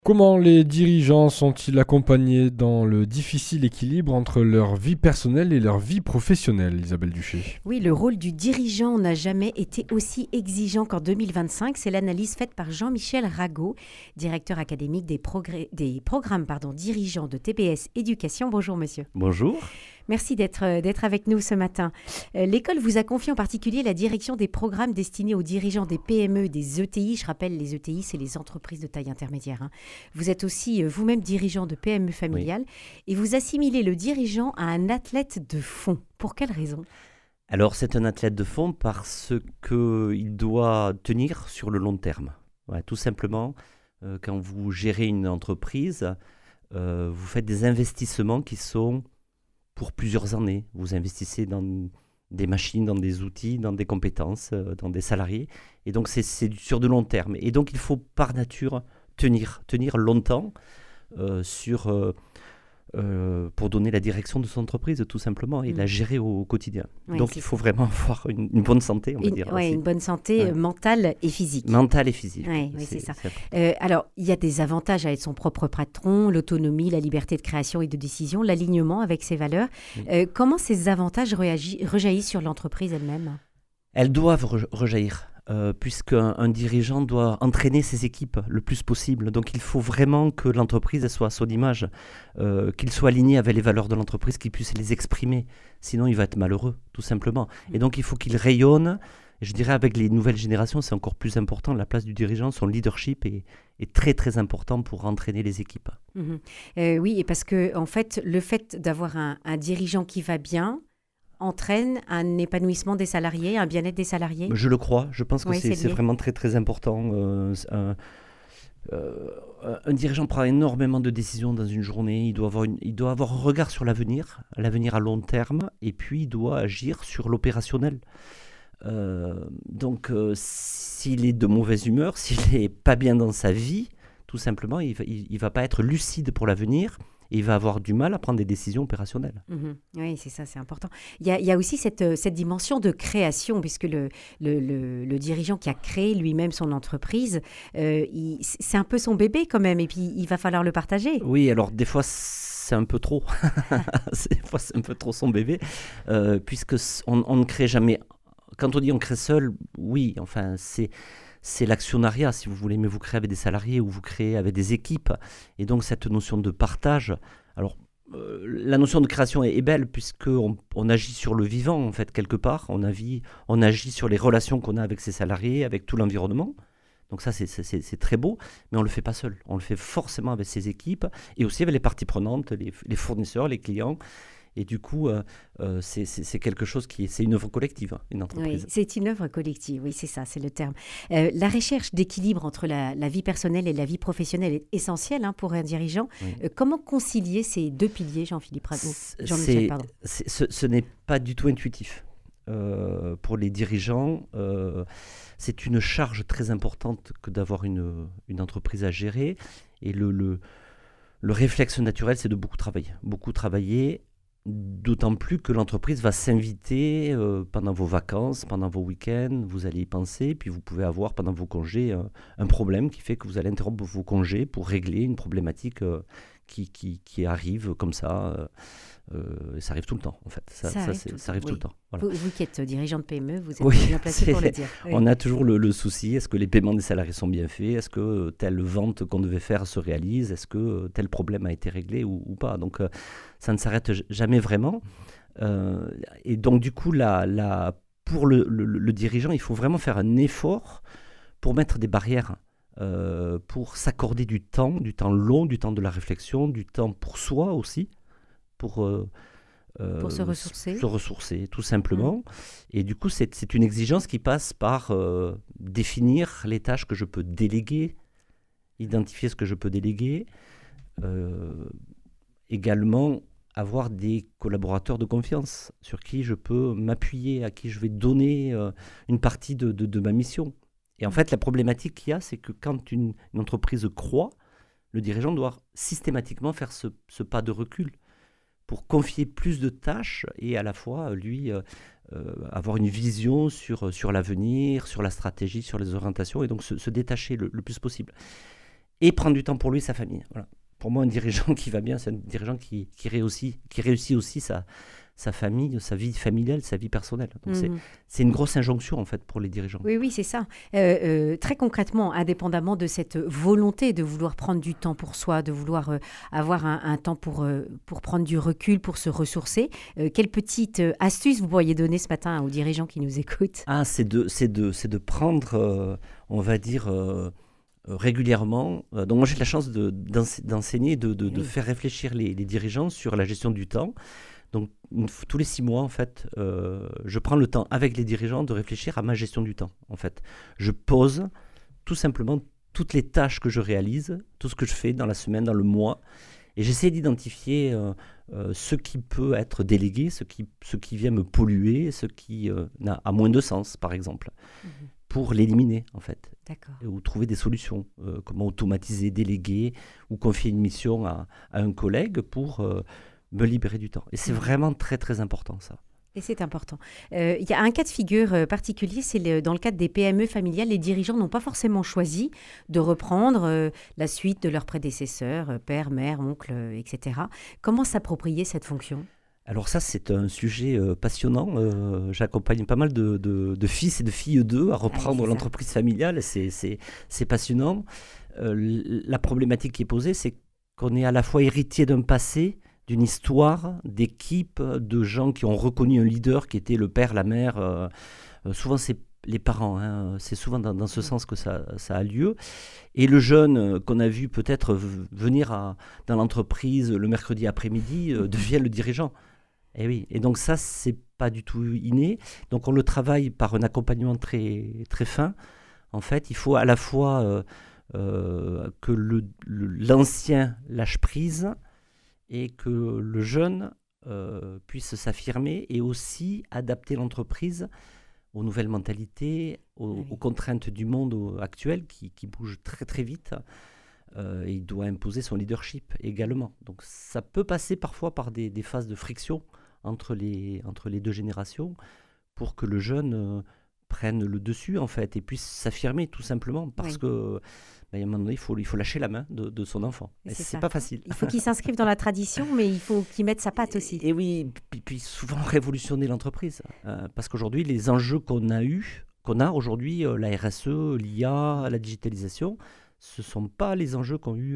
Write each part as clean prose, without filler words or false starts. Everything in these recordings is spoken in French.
Comment les dirigeants sont-ils accompagnés dans le difficile équilibre entre leur vie personnelle et leur vie professionnelle, Isabelle Duché? Oui, le rôle du dirigeant n'a jamais été aussi exigeant qu'en 2025. C'est l'analyse faite par Jean-Michel Rago, directeur académique des programmes dirigeants de TPS Éducation. Bonjour monsieur. Bonjour. Merci d'être avec nous ce matin. L'école vous a confié en particulier la direction des programmes destinés aux dirigeants des PME, des ETI. Je rappelle, les ETI, c'est les entreprises de taille intermédiaire. Vous êtes aussi vous-même dirigeant de PME familiale et vous assimilez le dirigeant à un athlète de fond. Pour quelle raison ? Alors, c'est un athlète de fond parce qu'il doit tenir sur le long terme. Ouais, tout simplement, quand vous gérez une entreprise, vous faites des investissements qui sont pour plusieurs années. Vous investissez dans des machines, dans des outils, dans des compétences, dans des salariés. Et donc, c'est sur de long terme. Et donc, il faut par nature tenir longtemps pour donner la direction de son entreprise, tout simplement, et la gérer au quotidien. Oui, donc, il faut vraiment avoir une bonne santé, on va dire. Oui, une bonne santé mentale et physique. Mentale et physique. Oui, c'est ça. Alors, il y a des avantages à être son propre patron, l'autonomie, la liberté de création et de décision, l'alignement avec ses valeurs. Comment ces avantages rejaillissent sur l'entreprise elle-même ? Elles doivent rejaillir. Puisqu'un dirigeant doit entraîner ses équipes le plus possible. Donc il faut vraiment que l'entreprise soit à son image, qu'il soit aligné avec les valeurs de l'entreprise, qu'il puisse les exprimer. Sinon, il va être malheureux, tout simplement. Et donc il faut qu'il rayonne. Et je dirais avec les nouvelles générations, c'est encore plus important. La place du dirigeant, son leadership est très très important pour entraîner les équipes. Oui, et parce que en fait, le fait d'avoir un dirigeant qui va bien entraîne un épanouissement des salariés, un bien-être des salariés ? Je le crois. Je pense que c'est vraiment très, très important. Un dirigeant prend énormément de décisions dans une journée. Il doit avoir un regard sur l'avenir à long terme, et puis il doit agir sur l'opérationnel. Donc, s'il est de mauvaise humeur, s'il n'est pas bien dans sa vie, tout simplement, il ne va pas être lucide pour l'avenir. Il va avoir du mal à prendre des décisions opérationnelles. Oui, c'est ça, c'est important. Il y a aussi cette dimension de création, puisque le dirigeant qui a créé lui-même son entreprise, c'est un peu son bébé quand même, et puis il va falloir le partager. Oui, alors des fois, c'est un peu trop. Des fois, c'est un peu trop son bébé, puisque on ne crée jamais. Quand on dit on crée seul, oui, enfin, c'est l'actionnariat, si vous voulez, mais vous créez avec des salariés ou vous créez avec des équipes. Et donc, cette notion de partage, alors, la notion de création est belle puisqu'on agit sur le vivant, en fait, quelque part. On agit sur les relations qu'on a avec ses salariés, avec tout l'environnement. Donc ça, c'est très beau, mais on ne le fait pas seul. On le fait forcément avec ses équipes et aussi avec les parties prenantes, les fournisseurs, les clients. Et du coup, c'est quelque chose c'est une œuvre collective, une entreprise. Oui, c'est une œuvre collective, oui, c'est ça, c'est le terme. La recherche d'équilibre entre la vie personnelle et la vie professionnelle est essentielle pour un dirigeant. Oui. Comment concilier ces deux piliers, Jean-Philippe Rago ? Jean-Michel, pardon. Ce n'est pas du tout intuitif. Pour les dirigeants, c'est une charge très importante que d'avoir une entreprise à gérer. Et le réflexe naturel, c'est de beaucoup travailler. D'autant plus que l'entreprise va s'inviter pendant vos vacances, pendant vos week-ends, vous allez y penser, puis vous pouvez avoir pendant vos congés un problème qui fait que vous allez interrompre vos congés pour régler une problématique qui arrive comme ça. Ça arrive tout le temps, en fait. Ça arrive tout le temps. Voilà. Vous qui êtes dirigeant de PME, vous êtes bien placé pour le dire. Oui. On a toujours le souci, est-ce que les paiements des salariés sont bien faits ? Est-ce que telle vente qu'on devait faire se réalise ? Est-ce que tel problème a été réglé ou pas ? Donc, ça ne s'arrête jamais vraiment. Et donc, du coup, pour le dirigeant, il faut vraiment faire un effort pour mettre des barrières, pour s'accorder du temps long, du temps de la réflexion, du temps pour soi aussi, pour se ressourcer. Se ressourcer, tout simplement. Et du coup, c'est une exigence qui passe par définir les tâches que je peux déléguer, identifier ce que je peux déléguer, également avoir des collaborateurs de confiance sur qui je peux m'appuyer, à qui je vais donner une partie de ma mission. Et en fait, la problématique qu'il y a, c'est que quand une entreprise croît, le dirigeant doit systématiquement faire ce pas de recul pour confier plus de tâches et à la fois, lui, avoir une vision sur l'avenir, sur la stratégie, sur les orientations, et donc se détacher le plus possible. et prendre du temps pour lui et sa famille. Voilà. Pour moi, un dirigeant qui va bien, c'est un dirigeant qui réussit aussi sa famille, sa vie familiale, sa vie personnelle. Donc c'est une grosse injonction en fait pour les dirigeants. Oui, c'est ça. Très concrètement, indépendamment de cette volonté de vouloir prendre du temps pour soi, de vouloir avoir un temps pour prendre du recul, pour se ressourcer, quelle petite astuce vous pourriez donner ce matin aux dirigeants qui nous écoutent? C'est de prendre, on va dire, régulièrement. Donc moi j'ai la chance d'enseigner, de faire réfléchir les dirigeants sur la gestion du temps. Donc, tous les 6 mois, en fait, je prends le temps avec les dirigeants de réfléchir à ma gestion du temps, en fait. Je pose tout simplement toutes les tâches que je réalise, tout ce que je fais dans la semaine, dans le mois, et j'essaie d'identifier ce qui peut être délégué, ce qui vient me polluer, ce qui a moins de sens, par exemple, pour l'éliminer, en fait. D'accord. Ou trouver des solutions, comment automatiser, déléguer, ou confier une mission à un collègue pour me libérer du temps. Et c'est vraiment très, très important, ça. Et c'est important. Il y a un cas de figure particulier, c'est dans le cadre des PME familiales, les dirigeants n'ont pas forcément choisi de reprendre la suite de leurs prédécesseurs, père, mère, oncle, etc. Comment s'approprier cette fonction ? Alors ça, c'est un sujet passionnant. J'accompagne pas mal de fils et de filles d'eux à reprendre l'entreprise familiale. C'est passionnant. La problématique qui est posée, c'est qu'on est à la fois héritier d'un passé, d'une histoire, d'équipe, de gens qui ont reconnu un leader qui était le père, la mère. Souvent, c'est les parents. Hein, c'est souvent dans ce sens que ça a lieu. Et le jeune qu'on a vu peut-être venir dans l'entreprise le mercredi après-midi devient le dirigeant. Et oui. Et donc ça, c'est pas du tout inné. Donc on le travaille par un accompagnement très, très fin. En fait, il faut à la fois que l'ancien lâche prise et que le jeune puisse s'affirmer et aussi adapter l'entreprise aux nouvelles mentalités, aux contraintes du monde actuel qui bouge très très vite. Et il doit imposer son leadership également. Donc ça peut passer parfois par des phases de friction entre les 2 générations pour que le jeune prenne le dessus en fait et puisse s'affirmer tout simplement parce que à un moment donné, il faut lâcher la main de son enfant. Et c'est pas facile. Il faut qu'il s'inscrive dans la tradition, mais il faut qu'il mette sa patte aussi. Et oui, puis souvent révolutionner l'entreprise. Parce qu'aujourd'hui, les enjeux qu'on a aujourd'hui, la RSE, l'IA, la digitalisation, ce ne sont pas les enjeux qu'ont eu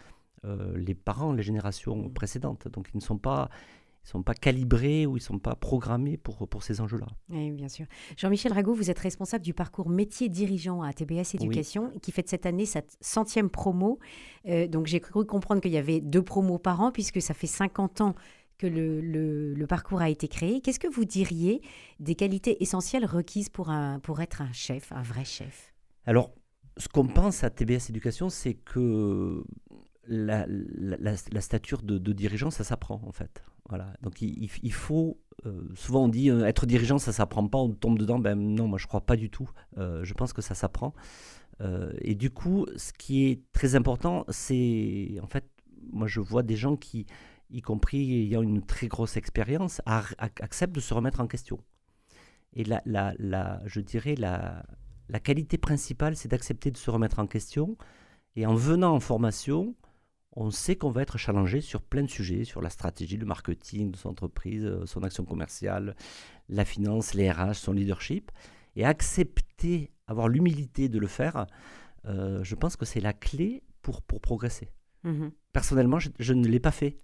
les parents, les générations précédentes. Donc ils ne sont pas calibrés ou ils ne sont pas programmés pour ces enjeux-là. Oui, bien sûr. Jean-Michel Rago, vous êtes responsable du parcours métier dirigeant à TBS Éducation, qui fête cette année sa 100e promo. Donc j'ai cru comprendre qu'il y avait 2 promos par an, puisque ça fait 50 ans que le parcours a été créé. Qu'est-ce que vous diriez des qualités essentielles requises pour être un chef, un vrai chef ? Alors, ce qu'on pense à TBS Éducation, c'est que la stature de dirigeant, ça s'apprend en fait. Voilà. Donc il faut, souvent on dit être dirigeant, ça ne s'apprend pas, on tombe dedans. Ben non, moi je ne crois pas du tout. Je pense que ça s'apprend. Et du coup, ce qui est très important, c'est en fait, moi je vois des gens qui, y compris ayant une très grosse expérience, acceptent de se remettre en question. Et je dirais la qualité principale, c'est d'accepter de se remettre en question. Et en venant en formation, on sait qu'on va être challengé sur plein de sujets, sur la stratégie, le marketing de son entreprise, son action commerciale, la finance, les RH, son leadership. Et accepter, avoir l'humilité de le faire, je pense que c'est la clé pour progresser. Personnellement, je ne l'ai pas fait.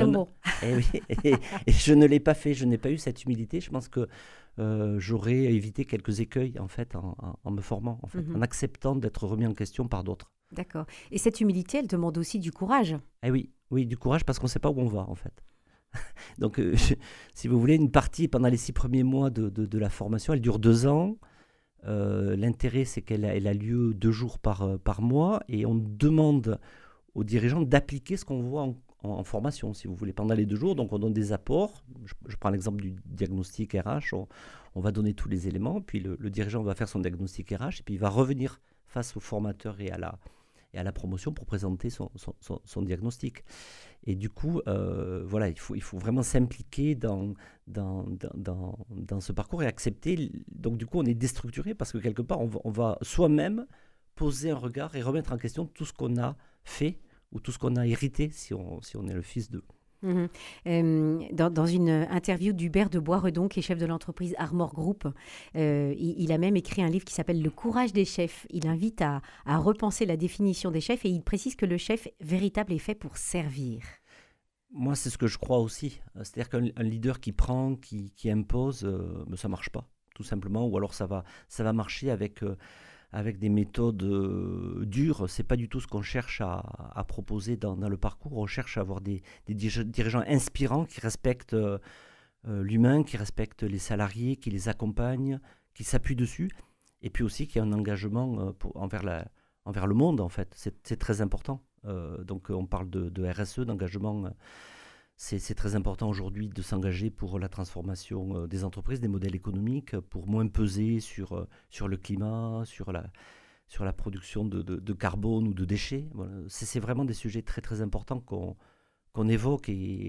Et je ne l'ai pas fait, je n'ai pas eu cette humilité. Je pense que j'aurais évité quelques écueils en fait, en me formant, en fait, en acceptant d'être remis en question par d'autres. D'accord. Et cette humilité, elle demande aussi du courage. Oui, du courage parce qu'on ne sait pas où on va en fait. Donc, si vous voulez, une partie pendant les 6 premiers mois de la formation, elle dure 2 ans. L'intérêt, c'est qu'elle a lieu 2 jours par mois et on demande aux dirigeants d'appliquer ce qu'on voit en formation, si vous voulez, pendant les 2 jours. Donc, on donne des apports. Je prends l'exemple du diagnostic RH. On va donner tous les éléments, puis le dirigeant va faire son diagnostic RH et puis il va revenir face au formateur et à la promotion pour présenter son diagnostic. Et du coup, voilà, il faut vraiment s'impliquer dans ce parcours et accepter. Donc, du coup, on est déstructuré parce que quelque part, on va soi-même poser un regard et remettre en question tout ce qu'on a fait ou tout ce qu'on a hérité si on est le fils d'eux. Dans une interview d'Hubert de Boisredon, qui est chef de l'entreprise Armor Group, il a même écrit un livre qui s'appelle « Le courage des chefs ». Il invite à repenser la définition des chefs et il précise que le chef véritable est fait pour servir. Moi, c'est ce que je crois aussi. C'est-à-dire qu'un leader qui prend, qui impose, ça ne marche pas, tout simplement. Ou alors ça va marcher avec des méthodes dures. Ce n'est pas du tout ce qu'on cherche à proposer dans le parcours. On cherche à avoir des dirigeants inspirants qui respectent l'humain, qui respectent les salariés, qui les accompagnent, qui s'appuient dessus. Et puis aussi qui a un engagement envers le monde, en fait. C'est très important. Donc on parle de RSE, d'engagement. C'est très important aujourd'hui de s'engager pour la transformation des entreprises, des modèles économiques, pour moins peser sur le climat, sur la production de carbone ou de déchets. Voilà. C'est vraiment des sujets très très importants qu'on évoque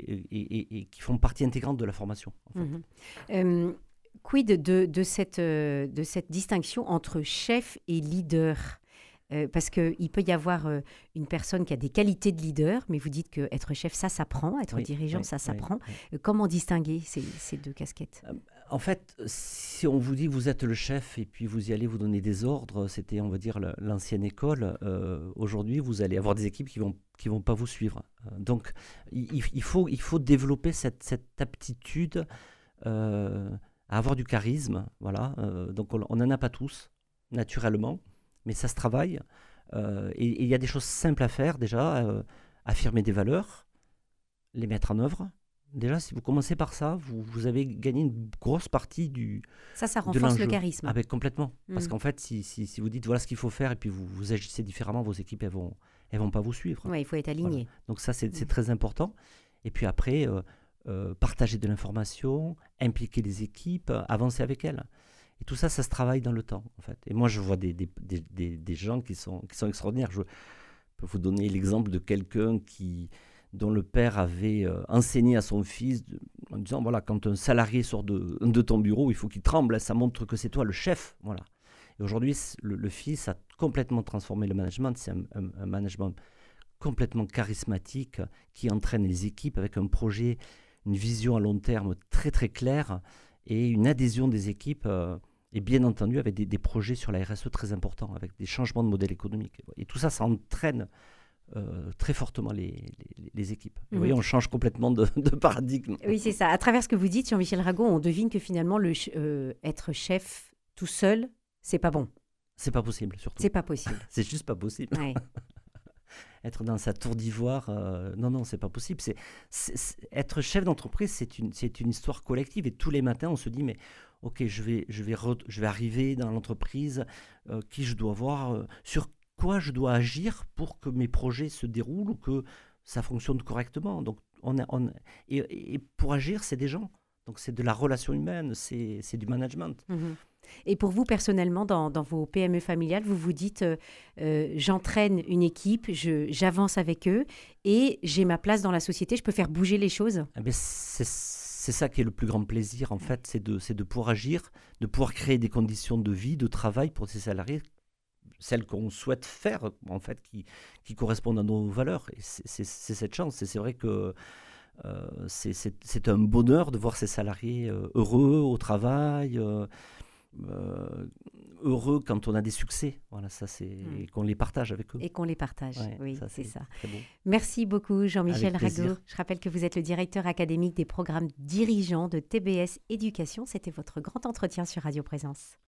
et qui font partie intégrante de la formation. En fait. Quid de cette distinction entre chef et leader ? Parce qu'il peut y avoir une personne qui a des qualités de leader, mais vous dites qu'être chef, ça s'apprend, être dirigeant, ça s'apprend. Oui. Comment distinguer ces deux casquettes ? En fait, si on vous dit que vous êtes le chef et puis vous y allez vous donner des ordres, c'était, on va dire, l'ancienne école. Aujourd'hui, vous allez avoir des équipes qui vont pas vous suivre. Donc, il faut développer cette aptitude à avoir du charisme. Voilà. Donc, on n'en a pas tous, naturellement. Mais ça se travaille, et il y a des choses simples à faire déjà, affirmer des valeurs, les mettre en œuvre. Déjà, si vous commencez par ça, vous avez gagné une grosse partie de renforce le charisme. Ah ben, complètement. Parce qu'en fait, si vous dites voilà ce qu'il faut faire et puis vous agissez différemment, vos équipes, elles vont pas vous suivre. Oui, il faut être aligné. Voilà. Donc ça, c'est très important. Et puis après, partager de l'information, impliquer les équipes, avancer avec elles. Et tout ça, ça se travaille dans le temps, en fait. Et moi, je vois des gens qui sont extraordinaires. Je peux vous donner l'exemple de quelqu'un dont le père avait enseigné à son fils en disant, voilà, quand un salarié sort de ton bureau, il faut qu'il tremble, ça montre que c'est toi le chef. Voilà. Et aujourd'hui, le fils a complètement transformé le management. C'est un management complètement charismatique qui entraîne les équipes avec un projet, une vision à long terme très, très claire et une adhésion des équipes... Et bien entendu, avec des projets sur la RSE très importants, avec des changements de modèle économique. Et tout ça, ça entraîne très fortement les équipes. Vous voyez, on change complètement de paradigme. Oui, c'est ça. À travers ce que vous dites, Jean-Michel Rago, on devine que finalement, être chef tout seul, c'est pas bon. C'est pas possible, surtout. C'est pas possible. C'est juste pas possible. Ouais. Être dans sa tour d'ivoire, non, c'est pas possible. Être chef d'entreprise, c'est une histoire collective. Et tous les matins, on se dit, mais ok, je vais arriver dans l'entreprise, qui je dois voir, sur quoi je dois agir pour que mes projets se déroulent ou que ça fonctionne correctement. Donc, et pour agir, c'est des gens. Donc, c'est de la relation humaine, c'est du management. Et pour vous, personnellement, dans vos PME familiales, vous vous dites, j'entraîne une équipe, j'avance avec eux et j'ai ma place dans la société, je peux faire bouger les choses. Eh bien, c'est ça qui est le plus grand plaisir, en fait, c'est de pouvoir agir, de pouvoir créer des conditions de vie, de travail pour ces salariés, celles qu'on souhaite faire, en fait, qui correspondent à nos valeurs. Et c'est cette chance. Et c'est vrai que c'est un bonheur de voir ces salariés heureux au travail, heureux quand on a des succès. Voilà, ça et qu'on les partage avec eux. Et qu'on les partage, ouais, oui, c'est ça. Très beau. Merci beaucoup, Jean-Michel Rago. Je rappelle que vous êtes le directeur académique des programmes dirigeants de TBS Éducation. C'était votre grand entretien sur Radio Présence.